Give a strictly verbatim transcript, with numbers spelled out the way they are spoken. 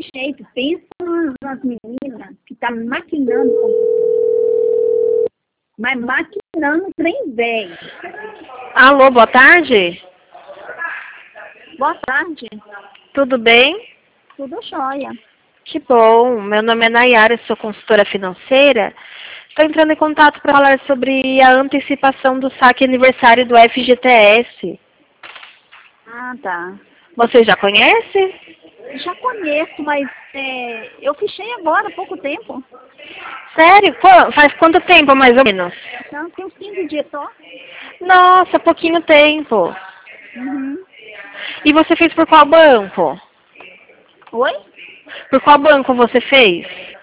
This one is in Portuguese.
jeito. Pensa nas meninas que tá maquinando, mas maquinando trem velho. Alô, boa tarde. Boa tarde. Tudo bem? Tudo jóia. Que bom. Meu nome é Nayara, sou consultora financeira. Estou entrando em contato para falar sobre a antecipação do saque aniversário do F G T S. Ah, tá. Você já conhece? Já conheço, mas é, eu fichei agora há pouco tempo. Sério? Qu- Faz quanto tempo, mais ou menos? Não, tem uns quinze dias só. Nossa, pouquinho tempo. Uhum. E você fez por qual banco? Oi? Por qual banco você fez?